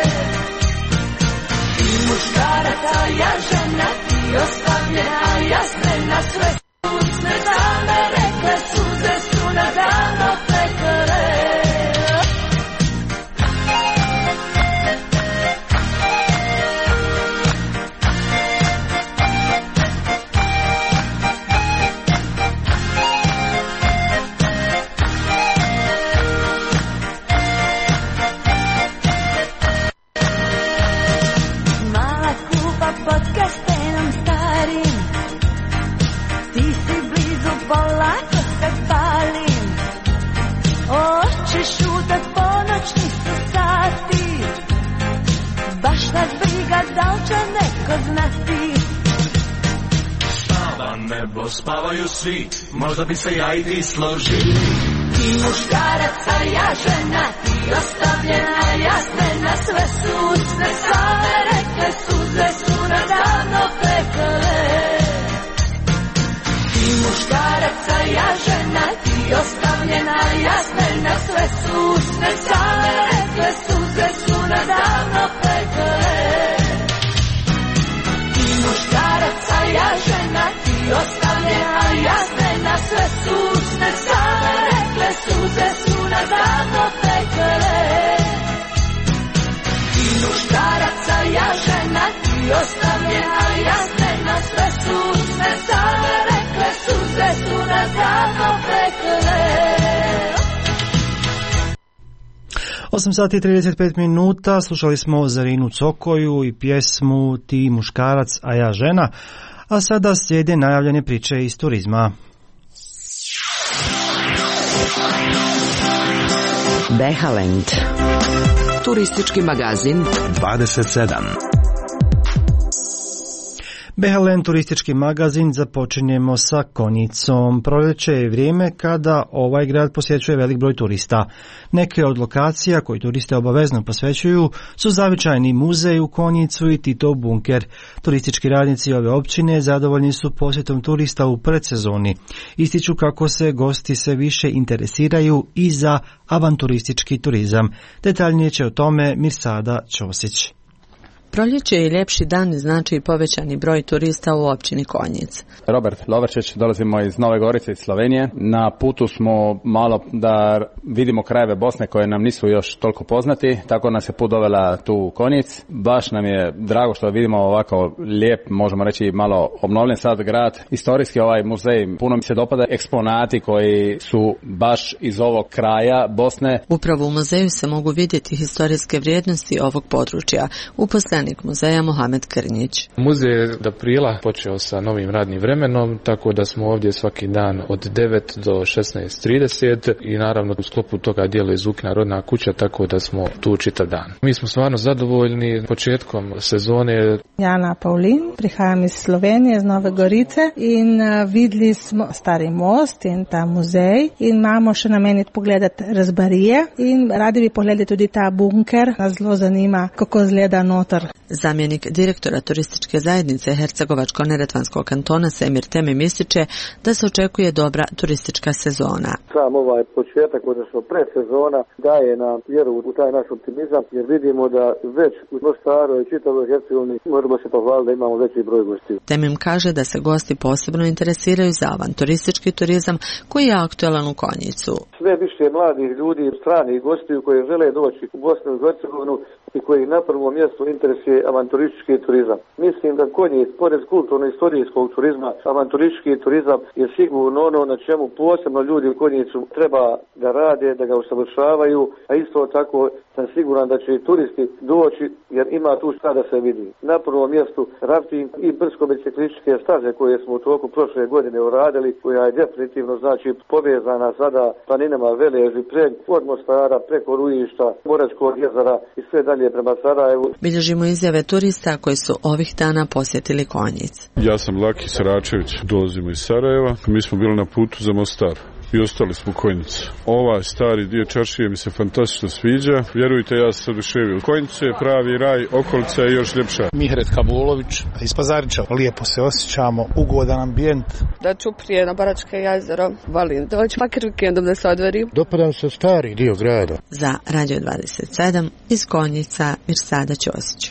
Ti muškarac, a ja žena, ti ostavljena, a ja spremna. Sve su usne same rekle, suze su nas davno pekle. Spavaju svi, možda bi se ja i ti složili. Ti muškarac, a ja žena, ti ostavljena, ja spremna. Sve su usne same rekle, suze su nas davno pekle. Ti muškarac, a ja žena, ti ti ostavljena, jasnena, sve su usne same rekle, suze su nadavno pekle. Ti muškaraca, ja žena, ti ostavljena, jasnena, sve su usne same rekle, suze su nadavno pekle. Ti muškaraca, ja žena, ti ostavljena, jasnena, sve su usne same rekle, suze su nadavno pekle. 8 sati i 35 minuta, slušali smo Zarinu Cokoju i pjesmu Ti muškarac, a ja žena, a sada slijede najavljene priče iz turizma. Behaland, turistički magazin 27. Behaland, turistički magazin, započinjemo sa Konjicom. Proljeće je vrijeme kada ovaj grad posjećuje velik broj turista. Neke od lokacija koji turiste obavezno posvećuju su zavičajni muzej u Konjicu i Titov bunker. Turistički radnici ove općine zadovoljni su posjetom turista u predsezoni. Ističu kako se gosti sve više interesiraju i za avanturistički turizam. Detaljnije će o tome Mirsada Ćosić. Proljeće i ljepši dan znači povećani broj turista u općini Konjic. Robert Lovrčić, dolazimo iz Nove Gorice iz Slovenije. Na putu smo malo da vidimo krajeve Bosne koje nam nisu još toliko poznati, tako nas je put dovela tu u Konjic. Baš nam je drago što vidimo ovako lijep, možemo reći malo obnovljen sad grad. Istorijski ovaj muzej, puno mi se dopada eksponati koji su baš iz ovog kraja Bosne. Upravo u muzeju se mogu vidjeti historijske vrijednosti ovog područja. Uposlenik muzeja Mohamed Krnjić. Muzej je od aprila počeo sa novim radnim vremenom, tako da smo ovdje svaki dan od 9 do 16:30 i naravno u sklopu toga djeluje Zukina rodna kuća, tako da smo tu čitav dan. Mi smo stvarno zadovoljni početkom sezone. Jana Paulin, prihajam iz Slovenije, iz Nove Gorice in videli smo stari most in ta muzej in imamo še nameniti pogledati razbarije in radi bi pogledati tudi ta bunker. Nas zelo zanima, kako izgleda noter. Zamjenik direktora turističke zajednice Hercegovačko-neretvanskog kantona Semir Temim ističe da se očekuje dobra turistička sezona. Sam ovaj početak, odnosno predsezona, daje nam vjeru u taj naš optimizam, jer vidimo da već u Mostaru i čitavoj Hercegovini možemo se pohvaliti da imamo veći broj gostiju. Temim kaže da se gosti posebno interesiraju za avanturistički turizam koji je aktualan u Konjicu. Sve više mladih ljudi, stranih gostiju koji žele doći u Bosnu i Hercegovinu i koji na prvom mjestu interesuje avanturistički turizam. Mislim da Konjic, pored kulturno-istorijskog turizma, avanturistički turizam je sigurno ono na čemu posebno ljudi u Konjicu treba da rade, da ga usavršavaju, a isto tako sam siguran da će i turisti doći jer ima tu šta da se vidi. Na prvom mjestu rafting i brdsko-biciklističke staze koje smo u toku prošle godine uradili, koja je definitivno znači povezana sada planinama Velež i Preg, od Mostara preko Rujišta, Moračkog jezera i sve dalje prema Sarajevu. Bilježimo izjave turista koji su ovih dana posjetili Konjic. Ja sam Laki Saračević, dolazimo iz Sarajeva. Mi smo bili na putu za Mostar i ostali smo u Konjicu. Ovaj stari dio čaršije mi se fantastično sviđa. Vjerujte, ja sam se oduševio. Konjicu je pravi raj, okolica je još ljepša. Mihret Kabulović iz Pazarića. Lijepo se osjećamo, ugodan ambijent. Da ću prije na Baračke jezero, volim doći makar vikendom da se odvorim. Dopadam se stari dio grada. Za Radio 27 iz Konjica Mirsada Ćosić.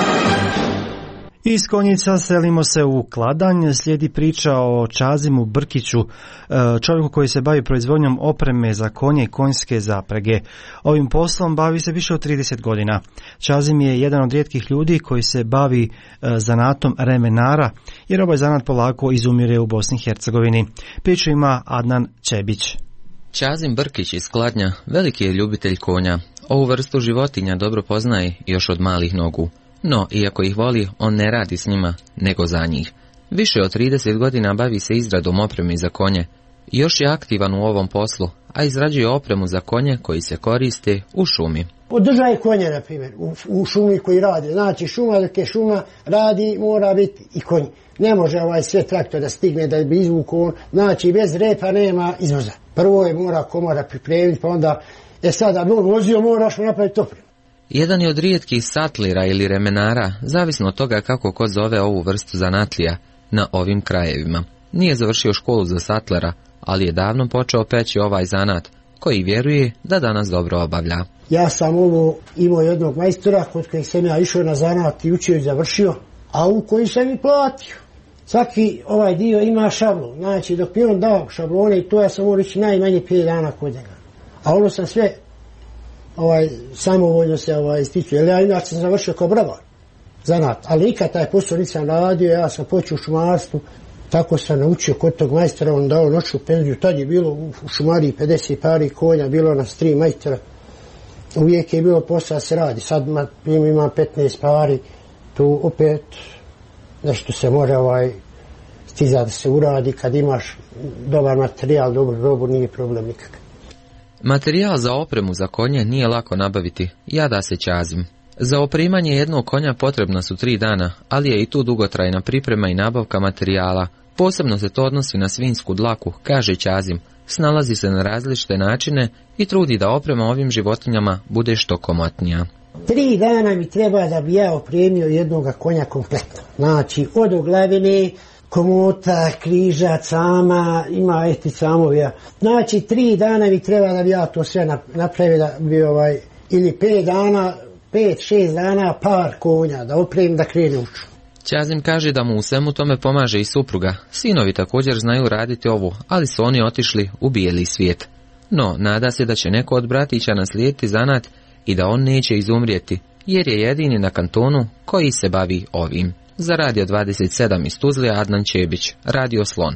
Iz Konjica selimo se u Kladanj, slijedi priča o Čazimu Brkiću, čovjeku koji se bavi proizvodnjom opreme za konje i konjske zaprege. Ovim poslom bavi se više od 30 godina. Čazim je jedan od rijetkih ljudi koji se bavi zanatom remenara, jer ovaj zanat polako izumire u Bosni i Hercegovini. Priču ima Adnan Čebić. Čazim Brkić iz Kladnja veliki je ljubitelj konja. Ovu vrstu životinja dobro poznaje još od malih nogu. No, iako ih voli, on ne radi s njima, nego za njih. Više od 30 godina bavi se izradom opreme za konje. Još je aktivan u ovom poslu, a izrađuje opremu za konje koji se koriste u šumi. Održaje konje, na primjer, u šumi koji radi. Znači, šuma, dok je šuma radi, mora biti i konj. Ne može sve traktor da stigne da bi izvuku on. Znači, bez repa nema izvoza. Prvo je mora komora pripremiti, pa onda, sada, vozio moraš napraviti opremu. Jedan je od rijetkih satlira ili remenara, zavisno od toga kako ko zove ovu vrstu zanatlija, na ovim krajevima. Nije završio školu za satlera, ali je davno počeo peći ovaj zanat, koji vjeruje da danas dobro obavlja. Ja sam imao jednog majstora kod kojeg sam ja išao na zanat i učio i završio, a u koji sam i platio. Svaki ovaj dio ima šablon, znači dok mi on dao šablone i to ja sam morao ići najmanje 5 dana kod njega. A ono sam sve samovoljno se ističio, jer ja inače sam završio kao bravar zanat, ali nikad taj posao nisam radio, ja sam počeo u šumarstvu, tako sam naučio kod tog majstora, on dao noćnu penziju, tad je bilo u šumariji 50 pari konja, bilo nas 3 majstora, uvijek je bilo posao se radi, sad imam 15 pari, tu opet nešto se može stizati da se uradi, kad imaš dobar materijal, dobru robu, nije problem nikakav. Materijal za opremu za konje nije lako nabaviti, jada se Ćazim. Za opremanje jednog konja potrebna su 3 dana, ali je i tu dugotrajna priprema i nabavka materijala. Posebno se to odnosi na svinjsku dlaku, kaže Ćazim. Snalazi se na različite načine i trudi da oprema ovim životinjama bude što komotnija. 3 dana mi treba da bi ja opremio jednog konja kompletno. Znači, od oglavine, komota, križa, cama, ima camovija. Znači, 3 dana mi treba da bi ja to sve napravio da bi ili 5-6 dana par konja da opremim da krene uču. Ćazim kaže da mu u svemu tome pomaže i supruga. Sinovi također znaju raditi ovo, ali su oni otišli u bijeli svijet. No, nada se da će neko od bratića naslijediti zanat i da on neće izumrijeti, jer je jedini na kantonu koji se bavi ovim. Za Radio 27 iz Tuzle, Adnan Čebić, Radio Slon.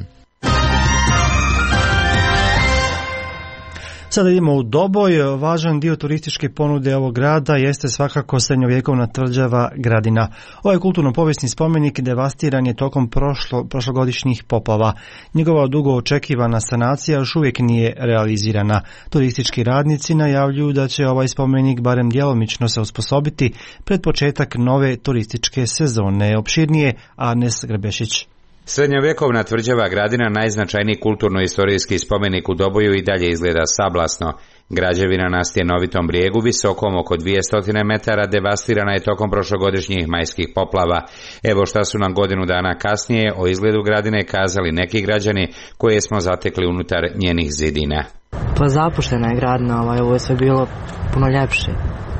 Sada idemo u Doboj. Važan dio turističke ponude ovog grada jeste svakako srednjovjekovna tvrđava Gradina. Ovaj kulturno-povijesni spomenik devastiran je tokom prošlogodišnjih poplava. Njegova dugo očekivana sanacija još uvijek nije realizirana. Turistički radnici najavljuju da će ovaj spomenik barem djelomično se osposobiti pred početak nove turističke sezone. Opširnije Arnes Grbešić. Srednjovjekovna tvrđava Gradina, najznačajniji kulturno-istorijski spomenik u Doboju, i dalje izgleda sablasno. Građevina na stjenovitom brijegu, visokom oko 200 metara, devastirana je tokom prošlogodišnjih majskih poplava. Evo šta su nam godinu dana kasnije o izgledu Gradine kazali neki građani koje smo zatekli unutar njenih zidina. Pa zapuštena je Gradina, ovo je sve bilo puno ljepše.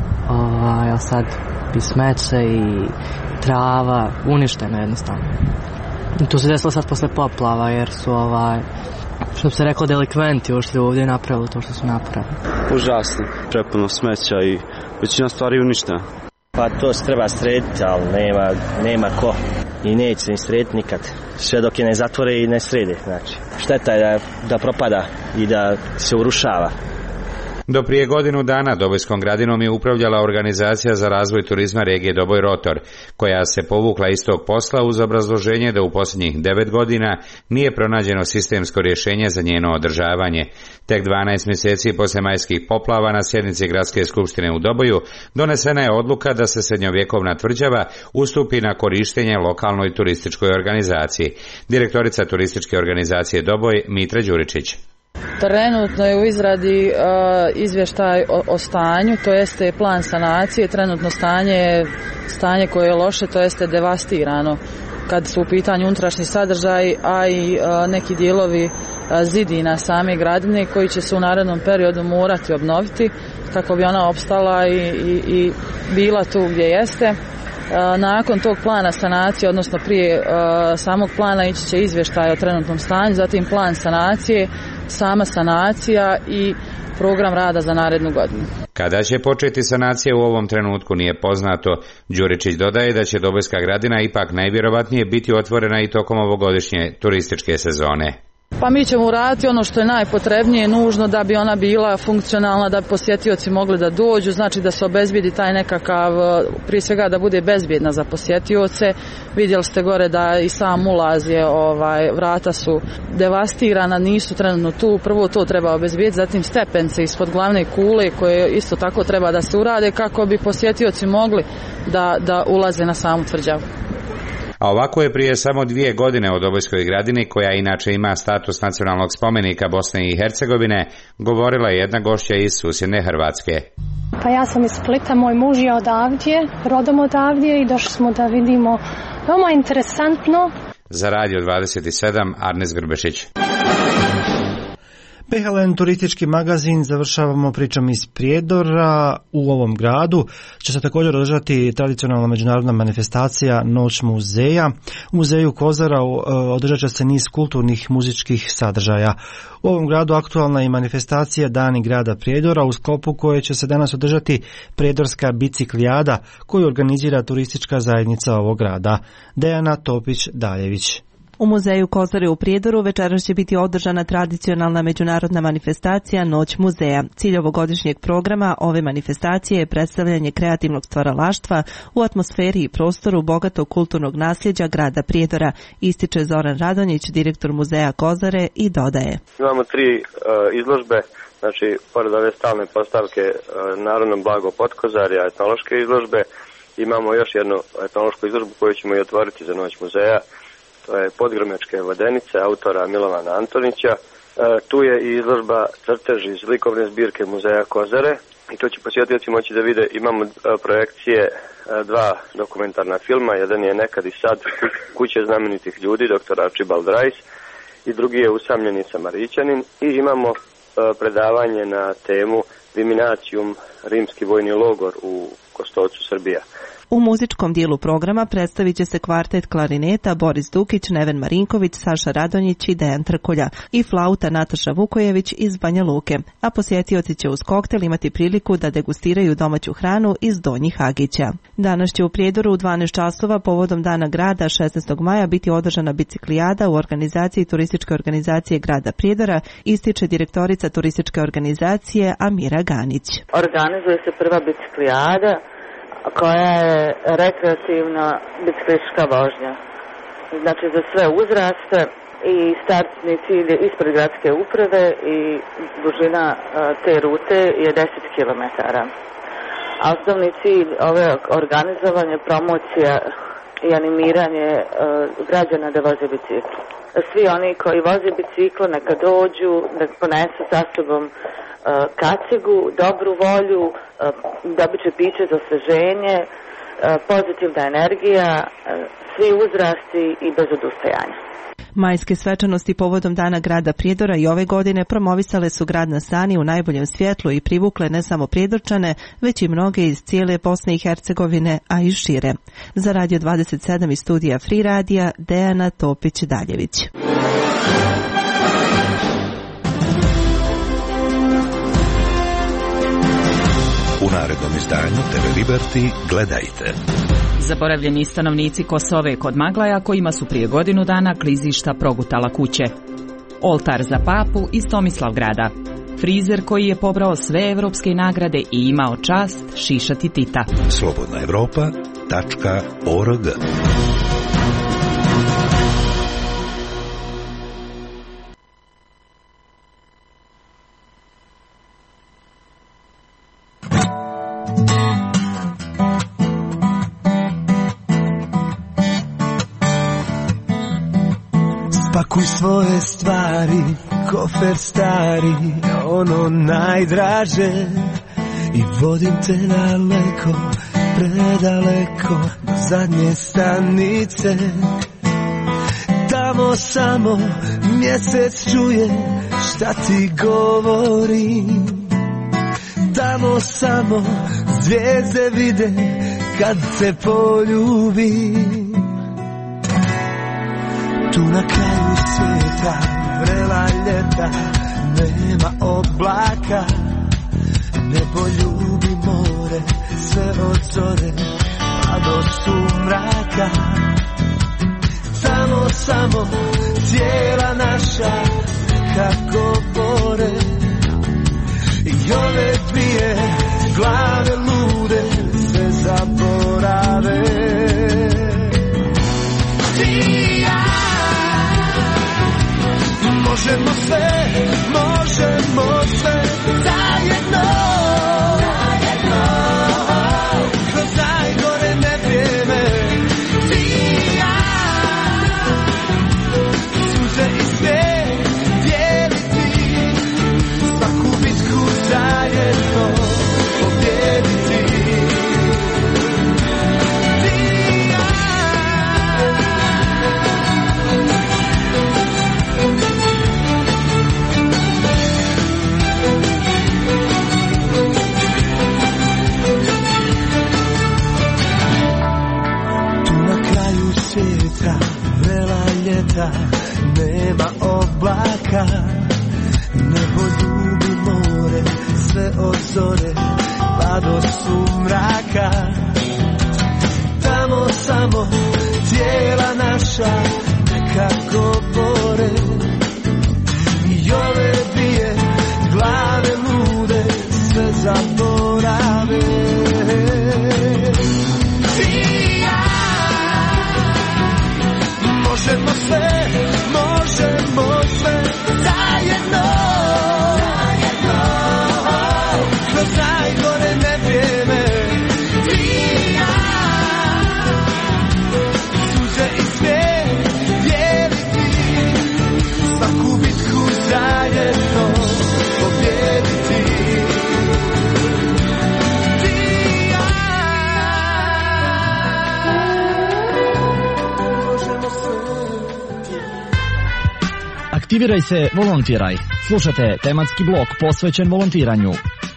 A sad i smeće i trava, uništena jednostavno. To se desilo sad posle poplava, jer su što bi se reklo, delikventi ušli ovdje i napravili to što su napravili. Užasno, prepuno smeća i većina stvari uništena. Pa to se treba srediti, ali nema ko i neće se ni srediti nikad. Sve dok je ne zatvore i ne srede, znači. Šteta je da propada i da se urušava. Do prije godinu dana Dobojskom Gradinom je upravljala Organizacija za razvoj turizma regije Doboj Rotor, koja se povukla iz tog posla uz obrazloženje da u posljednjih 9 godina nije pronađeno sistemsko rješenje za njeno održavanje. Tek 12 mjeseci poslije majskih poplava na sjednici Gradske skupštine u Doboju donesena je odluka da se srednjovjekovna tvrđava ustupi na korištenje lokalnoj turističkoj organizaciji. Direktorica turističke organizacije Doboj, Mitra Đuričić. Trenutno je u izradi izvještaj o stanju, to jeste plan sanacije. Trenutno stanje koje je loše, to jeste devastirano kad su u pitanju unutrašnji sadržaj, a i neki dijelovi zidina same Gradine koji će se u narednom periodu morati obnoviti kako bi ona opstala i bila tu gdje jeste. Nakon tog plana sanacije, odnosno prije samog plana, ići će izvještaj o trenutnom stanju, zatim plan sanacije, sama sanacija i program rada za narednu godinu. Kada će početi sanacija u ovom trenutku nije poznato. Đuričić dodaje da će Dobojska Gradina ipak najvjerovatnije biti otvorena i tokom ovogodišnje turističke sezone. Pa mi ćemo uraditi ono što je najpotrebnije, nužno da bi ona bila funkcionalna, da bi posjetioci mogli da dođu, znači da se obezbijedi taj nekakav, prije svega da bude bezbjedna za posjetioce. Vidjeli ste gore da i sam ulaz je, vrata su devastirana, nisu trenutno tu, prvo to treba obezbijeti, zatim stepence ispod glavne kule koje isto tako treba da se urade kako bi posjetioci mogli da ulaze na samu tvrđavu. A ovako je prije samo 2 godine o Dobojskoj Gradini, koja inače ima status nacionalnog spomenika Bosne i Hercegovine, govorila jedna gošća iz susjedne Hrvatske. Pa ja sam iz Splita, moj muž je odavdje, rodom odavdje i došli smo da vidimo. Veoma interesantno. Za Radio 27, Arnes Grbešić. PHLN turistički magazin završavamo pričom iz Prijedora. U ovom gradu će se također održati tradicionalna međunarodna manifestacija Noć muzeja. U muzeju Kozara održat će se niz kulturnih muzičkih sadržaja. U ovom gradu aktualna je manifestacija Dani grada Prijedora, u sklopu koje će se danas održati Prijedorska biciklijada koju organizira turistička zajednica ovog grada. Dejana Topić-Daljević. U muzeju Kozare u Prijedoru večeras će biti održana tradicionalna međunarodna manifestacija Noć muzeja. Cilj ovogodišnjeg programa ove manifestacije je predstavljanje kreativnog stvaralaštva u atmosferi i prostoru bogatog kulturnog nasljeđa grada Prijedora, ističe Zoran Radonjić, direktor muzeja Kozare, i dodaje. Imamo 3 izložbe, znači pored ove stalne postavke Narodno blago Potkozarja, etnološke izložbe, imamo još jednu etnološku izložbu koju ćemo i otvoriti za Noć muzeja. To je Podgrmečke vodenice autora Milovana Antonića. Tu je i izložba crteži iz likovne zbirke muzeja Kozare i tu će posjetioci moći da vide, imamo projekcije 2 dokumentarna filma, jedan je Nekad i sad, Kuće znamenitih ljudi, dr. Archibald Rice, i drugi je Usamljeni Samarićanin, i imamo predavanje na temu Viminacijum, rimski vojni logor u Kostovcu, Srbija. U muzičkom dijelu programa predstavit će se kvartet klarineta Boris Dukić, Neven Marinković, Saša Radonjić i Dejan Trkulja i flauta Nataša Vukojević iz Banja Luke, a posjetioci će uz koktel imati priliku da degustiraju domaću hranu iz Donjih Agića. Danas će u Prijedoru u 12 časova povodom Dana grada 16. maja biti održana biciklijada u organizaciji Turističke organizacije grada Prijedora, ističe direktorica Turističke organizacije Amira Ganić. Organizuje se prva biciklijada koja je rekreativna biciklistička vožnja. Znači za sve uzraste, i startni cilj je ispred gradske uprave i dužina te rute je 10 km. A osnovni cilj ove organizovanje, promocija i animiranje građana da voze bicikl. Svi oni koji voze bicikl neka dođu, da ponesu sa sobom kacigu, dobru volju, dobit će piće za osveženje, pozitivna energija, svi uzrasti i bez odustajanja. Majske svečanosti povodom Dana grada Prijedora i ove godine promovisale su grad na Sani u najboljem svjetlu i privukle ne samo Prijedorčane, već i mnoge iz cijele Bosne i Hercegovine, a i šire. Za Radio 27 iz studija Free radija, Dejana Topić-Daljević. U narednom izdanju TV Liberty gledajte. Zaboravljeni stanovnici Kosove kod Maglaja kojima su prije godinu dana klizišta progutala kuće. Oltar za papu iz Tomislavgrada. Frizer koji je pobrao sve evropske nagrade i imao čast šišati Tita. slobodnaevropa.org. Spakuj svoje stvari, kofer stari, ono najdraže, i vodim te daleko, predaleko, do zadnje stanice. Tamo samo mjesec čuje šta ti govorim. Tamo samo zvijezde vide kad te poljubim. Tu na kraju svijeta, vrela ljeta, nema oblaka, nebo ljubi more, sve od zore pa do sumraka. Tamo samo cijela naša kako bore, i ove dvije glave lude sve zaborave. Ti i ja možemo sve zajedno, kroz najgore nevrijeme. Ti i ja, suze i smijeh, svijeta, vrela ljeta, nema oblaka, nebo ljubi more, sve od zore pa do sumraka. Tamo samo tijela naša nekako bore i ove dvije glave lude sve zaborave. Ti i ja možemo sve, možemo sve zajedno, kroz najgore nevrijeme. Ti i ja, suze i smijeh dijeliti, svaku bitku zajedno pobijediti. Aktiviraj se, volontiraj. Slušajte tematski blok posvećen volontiranju.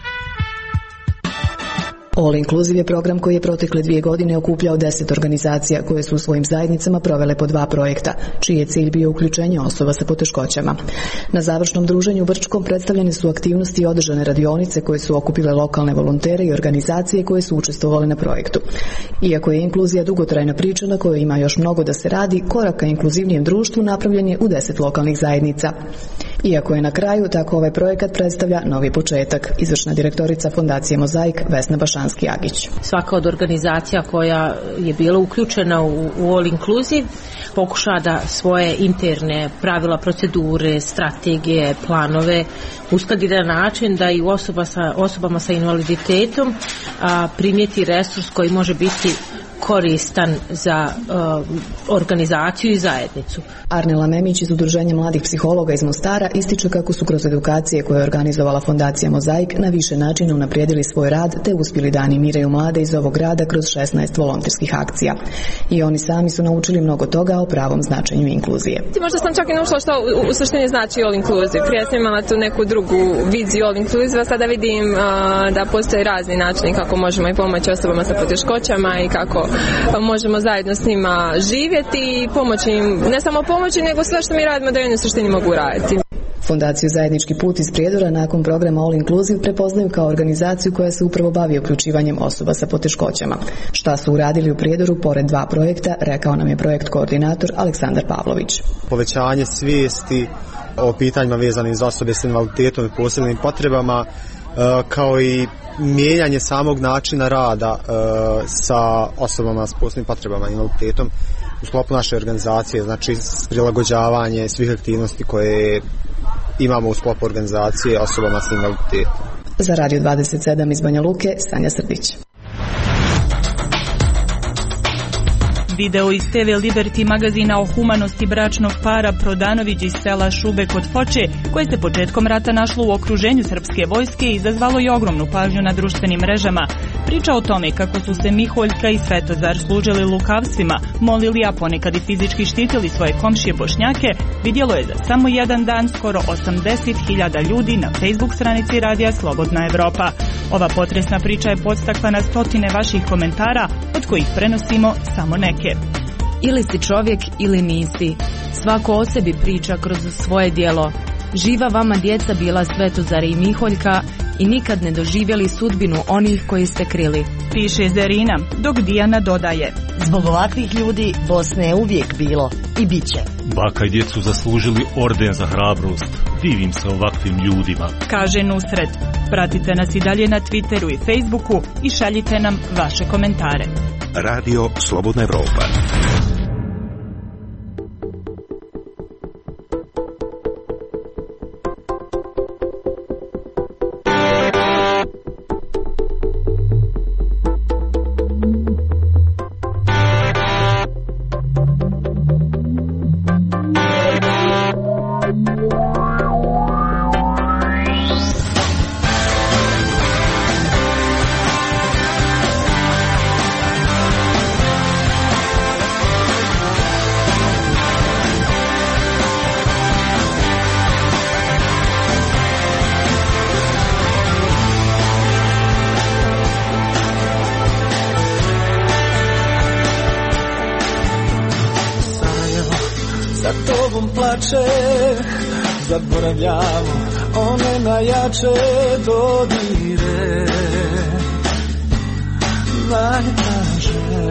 All Inclusive je program koji je protekle 2 godine okupljao 10 organizacija koje su u svojim zajednicama provele po 2 projekta, čiji je cilj bio uključenje osoba sa poteškoćama. Na završnom druženju u Brčkom predstavljene su aktivnosti i održane radionice koje su okupile lokalne volontere i organizacije koje su učestvovale na projektu. Iako je inkluzija dugotrajna priča na kojoj ima još mnogo da se radi, korak ka inkluzivnijem društvu napravljen je u 10 lokalnih zajednica. Iako je na kraju, tako ovaj projekat predstavlja novi početak. Izvršna direktorica Fondacije Mozaik Vesna Bašanski-Agić. Svaka od organizacija koja je bila uključena u All Inclusive pokuša da svoje interne pravila, procedure, strategije, planove uskladi na način da i osobama sa invaliditetom primijeti resurs koji može biti koristan za organizaciju i zajednicu. Arnela Memić iz Udruženja mladih psihologa iz Mostara ističe kako su kroz edukacije koje je organizovala Fondacija Mozaik na više načina unaprijedili svoj rad te uspjeli da animiraju mlade iz ovog grada kroz 16 volonterskih akcija. I oni sami su naučili mnogo toga o pravom značenju inkluzije. Možda sam čak i naučila što u suštini znači All Inclusive. Prije sam imala tu neku drugu viziju All Inclusive, a sada vidim da postoje razni načini kako možemo i pomoći osobama sa poteškoćama i kako možemo zajedno s njima živjeti i pomoći im, ne samo pomoći, nego sve što mi radimo da oni u suštini mogu raditi. Fondaciju Zajednički put iz Prijedora nakon programa All Inclusive prepoznaju kao organizaciju koja se upravo bavi uključivanjem osoba sa poteškoćama. Šta su uradili u Prijedoru pored 2 projekta, rekao nam je projekt koordinator Aleksandar Pavlović. Povećanje svijesti o pitanjima vezanim za osobe s invaliditetom i posebnim potrebama, kao i mijenjanje samog načina rada sa osobama s posebnim potrebama i invaliditetom u sklopu naše organizacije, znači prilagođavanje svih aktivnosti koje imamo u sklopu organizacije osobama s invaliditetom. Za Radio 27 iz Banja Luke, Sanja Srdić. Video iz TV Liberty magazina o humanosti bračnog para Prodanović iz sela Šube kod Foče, koje se početkom rata našlo u okruženju srpske vojske, izazvalo i ogromnu pažnju na društvenim mrežama. Priča o tome kako su se Miholjka i Svetozar služili lukavstvima, molili, a ponekad i fizički štitili svoje komšije Bošnjake, vidjelo je za samo jedan dan skoro 80.000 ljudi na Facebook stranici Radija Slobodna Evropa. Ova potresna priča je podstakla na stotine vaših komentara, od kojih prenosimo samo neke. Ili si čovjek ili nisi. Svako o sebi priča kroz svoje djelo. Živa vama djeca bila Svetozar i Miholjka i nikad ne doživjeli sudbinu onih koji ste krili. Piše Zerina, dok Dijana dodaje: zbog ovakvih ljudi Bosne je uvijek bilo i bit će. Baka i djed su zaslužili orden za hrabrost. Divim se ovakvim ljudima. Kaže Nusret. Pratite nas i dalje na Twitteru i Facebooku i šaljite nam vaše komentare. Radio Slobodna Evropa. najjače zaboravljamo, one najjače dodire, najtraže.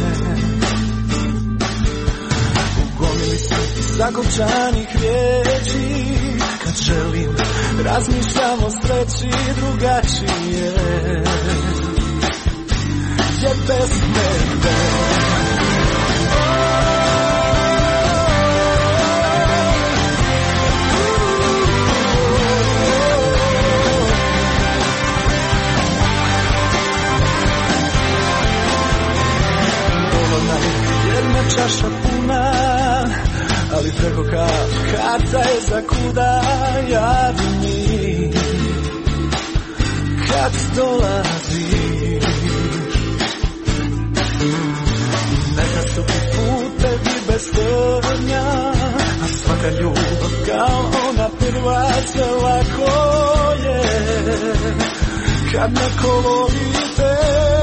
U gomili su zakopčanih riječi, kad želim razmišljam o sreći drugačije, je besmerne. Jedna čaša puna, ali preko karta je za kuda jadni. Kad dolaziš, neka su ti putevi bez trnja, a svaka ljubav kao ona prva se lako je. Kad neko voli te,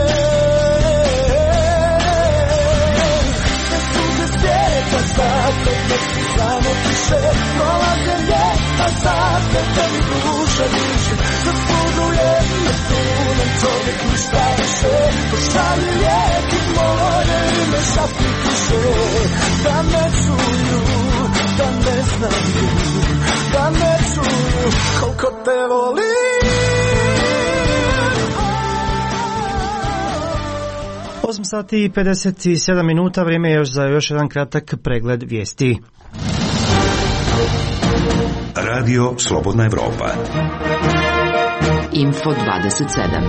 zato te si samo piše, prolaze ljeta, zato te mi duša diše, zaspuduje me tunem čovjek ništa više, pošalje lijek i moje ime šapni kiše, da me čuju, da ne znaju, da me čuju, koliko te volim. 8 sati i 57 minuta, vrijeme je još za još jedan kratak pregled vijesti. Radio Slobodna Evropa. Info 27.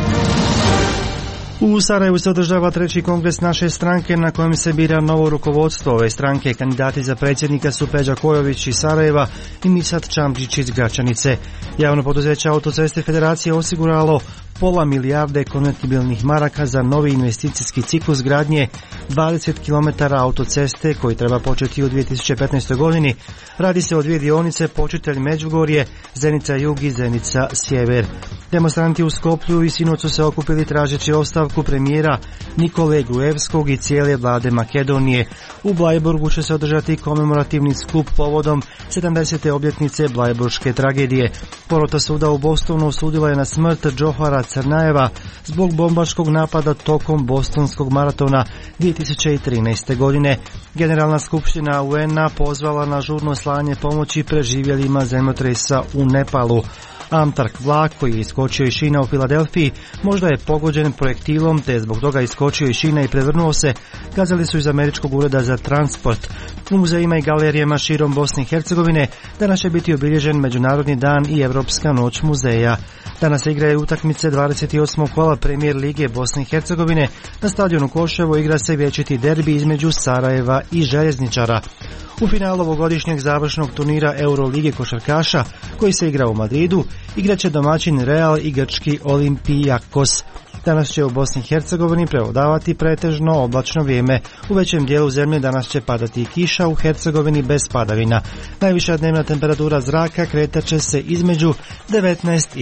U Sarajevu se održava 3. kongres naše stranke na kojem se bira novo rukovodstvo ove stranke. Kandidati za predsjednika su Peđa Kojović iz Sarajeva i Misat Čamđić iz Gračanice. Javno poduzeće Autoceste Federacije osiguralo pola milijarde konvertibilnih maraka za novi investicijski ciklus gradnje 20 km autoceste koji treba početi u 2015. godini. Radi se o dvije dionice Počitelj Međugorje, Zenica Jug i Zenica Sjever. Demonstranti u Skoplju i sinoć su se okupili tražeći ostavku premijera Nikole Gruevskog i cijele vlade Makedonije. U Blajburgu će se održati komemorativni skup povodom 70. obljetnice Blajburške tragedije. Porota suda u Bostonu osudila je na smrt Johara Crnajeva zbog bombaškog napada tokom bostonskog maratona 2013. godine. Generalna skupština UN-a pozvala na žurno slanje pomoći preživjelima zemljotresa u Nepalu. Amtrak vlak koji je iskočio iz šina u Filadelfiji možda je pogođen projektilom te zbog toga iskočio iz šina i prevrnuo se, kazali su iz Američkog ureda za transport. U muzejima i galerijama širom Bosne i Hercegovine danas će biti obilježen Međunarodni dan i Europska noć muzeja. Danas se igraju utakmice 28. kola Premijer Lige Bosne i Hercegovine. Na stadionu Koševo igra se vječiti derbi između Sarajeva i Željezničara. U finalu ovogodišnjeg završnog turnira Eurolige košarkaša, koji se igra u Madridu, igraće domaćin Real i grčki Olympiakos. Danas će u Bosni i Hercegovini prevladavati pretežno oblačno vrijeme. U većem dijelu zemlje danas će padati i kiša, u Hercegovini bez padavina. Najviša dnevna temperatura zraka kretat će se između 19 i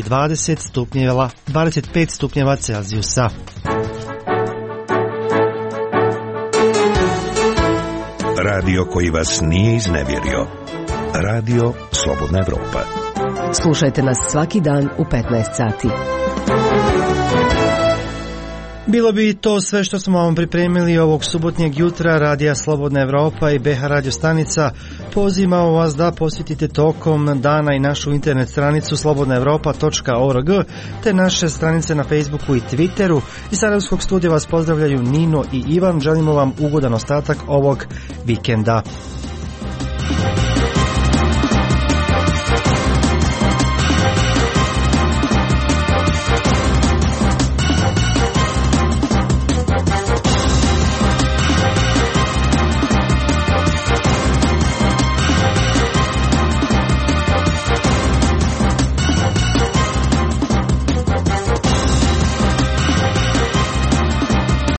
25 stupnjeva Celzijusa. Radio koji vas nije iznevjerio. Radio Slobodna Evropa. Slušajte nas svaki dan u 15 sati. Bilo bi to sve što smo vam pripremili ovog subotnjeg jutra. Radija Slobodna Evropa i BH radio stanica pozivamo vas da posjetite tokom dana i našu internet stranicu slobodnaevropa.org te naše stranice na Facebooku i Twitteru. Iz Sarajevskog studija vas pozdravljaju Nino i Ivan. Želimo vam ugodan ostatak ovog vikenda.